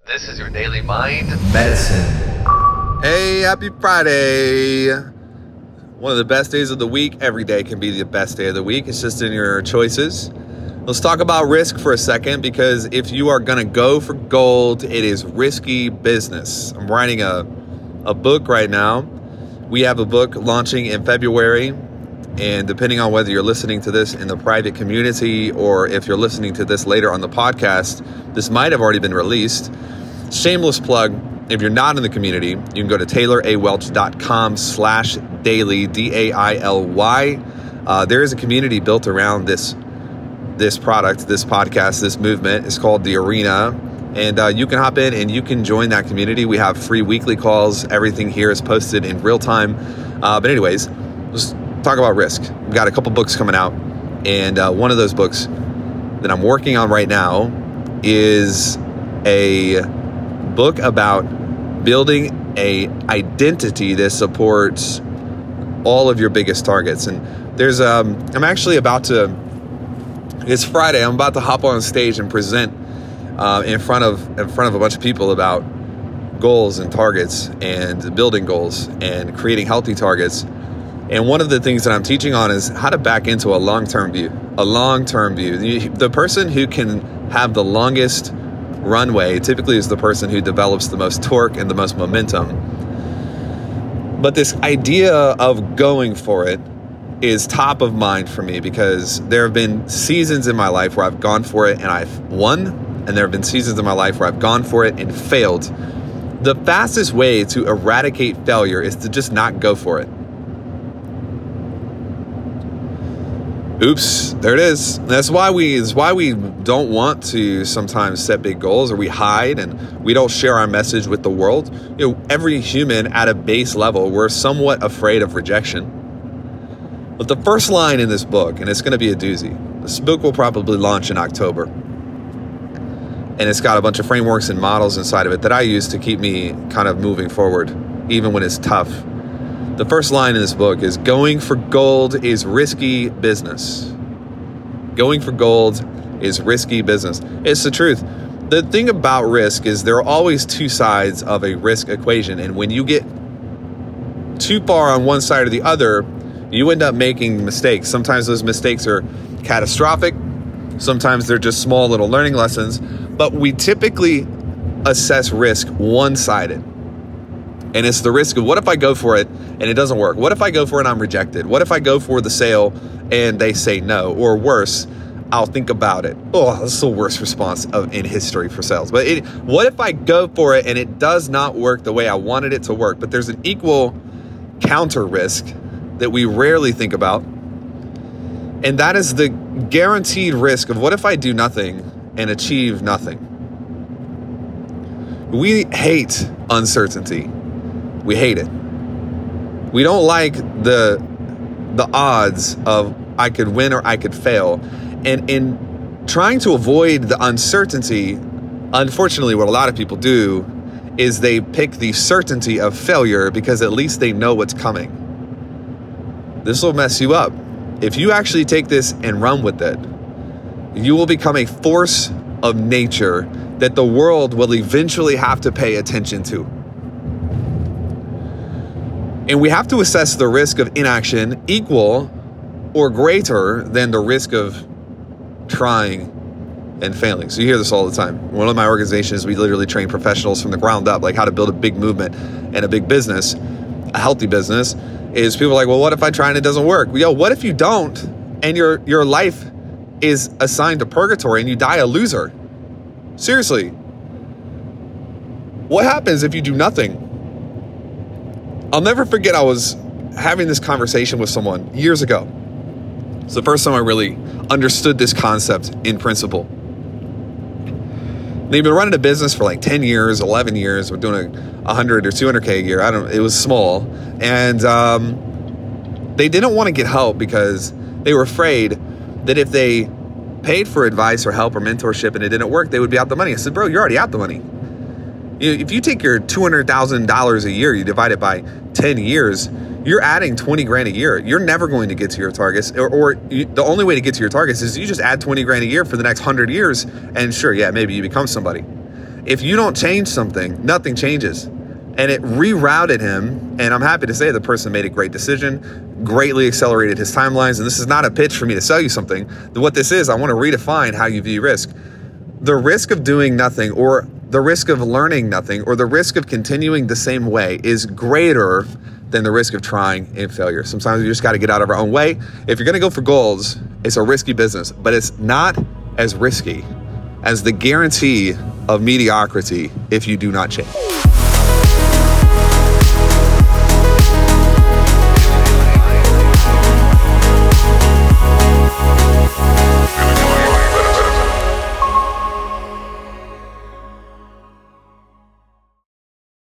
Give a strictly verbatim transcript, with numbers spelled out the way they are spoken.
This is your Daily Mind Medicine. Hey, happy Friday. One of the best days of the week. Every day can be the best day of the week. It's just in your choices. Let's talk about risk for a second, because if you are going to go for gold, it is risky business. I'm writing a, a book right now. We have a book launching in February. And depending on whether you're listening to this in the private community or if you're listening to this later on the podcast, this might have already been released. Shameless plug. If you're not in the community, you can go to taylorawelch.com slash daily, D A I L Y. Uh, there is a community built around this this product, this podcast, this movement. It's called The Arena. And uh, you can hop in and you can join that community. We have free weekly calls. Everything here is posted in real time. Uh, but anyways, let's talk about risk. We've got a couple books coming out. And uh, one of those books that I'm working on right now is a book about building a identity that supports all of your biggest targets. And there's um I'm actually about to it's Friday I'm about to hop on stage and present uh, in front of in front of a bunch of people about goals and targets and building goals and creating healthy targets. And one of the things that I'm teaching on is how to back into a long-term view a long-term view. The person who can have the longest runway typically is the person who develops the most torque and the most momentum. But this idea of going for it is top of mind for me, because there have been seasons in my life where I've gone for it and I've won, and there have been seasons in my life where I've gone for it and failed. The fastest way to eradicate failure is to just not go for it. Oops, there it is. That's why we that's why we don't want to sometimes set big goals, or we hide and we don't share our message with the world. You know, every human at a base level, we're somewhat afraid of rejection. But the first line in this book, and it's going to be a doozy. This book will probably launch in October. And it's got a bunch of frameworks and models inside of it that I use to keep me kind of moving forward, even when it's tough. The first line in this book is, going for gold is risky business. Going for gold is risky business. It's the truth. The thing about risk is there are always two sides of a risk equation. And when you get too far on one side or the other, you end up making mistakes. Sometimes those mistakes are catastrophic. Sometimes they're just small little learning lessons. But we typically assess risk one-sided. And it's the risk of, what if I go for it and it doesn't work? What if I go for it and I'm rejected? What if I go for the sale and they say no? Or worse, I'll think about it. Oh, that's the worst response of, in history for sales. But it, what if I go for it and it does not work the way I wanted it to work? But there's an equal counter risk that we rarely think about. And that is the guaranteed risk of, what if I do nothing and achieve nothing? We hate uncertainty. We hate it. We don't like the the odds of I could win or I could fail. And in trying to avoid the uncertainty, unfortunately, what a lot of people do is they pick the certainty of failure, because at least they know what's coming. This will mess you up. If you actually take this and run with it, you will become a force of nature that the world will eventually have to pay attention to. And we have to assess the risk of inaction equal or greater than the risk of trying and failing. So you hear this all the time. One of my organizations, we literally train professionals from the ground up, like how to build a big movement and a big business, a healthy business, is people are like, well, what if I try and it doesn't work? Yo, what if you don't and your your life is assigned to purgatory and you die a loser? Seriously. What happens if you do nothing? I'll never forget, I was having this conversation with someone years ago. It's the first time I really understood this concept in principle. They've been running a business for like ten years, eleven years. We're doing a one hundred or two hundred K a year. I don't, it was small. And um, they didn't want to get help because they were afraid that if they paid for advice or help or mentorship and it didn't work, they would be out the money. I said, bro, you're already out the money. You know, if you take your two hundred thousand dollars a year, you divide it by ten years, you're adding twenty grand a year. You're never going to get to your targets, or, or you, the only way to get to your targets is you just add twenty grand a year for the next one hundred years. And sure, yeah, maybe you become somebody. if you don't change something, nothing changes. And it rerouted him, and I'm happy to say the person made a great decision, greatly accelerated his timelines. And this is not a pitch for me to sell you something. What this is, I want to redefine how you view risk. The risk of doing nothing, or the risk of learning nothing, or the risk of continuing the same way is greater than the risk of trying and failure. Sometimes we just got to get out of our own way. If you're going to go for goals, it's a risky business, but it's not as risky as the guarantee of mediocrity if you do not change.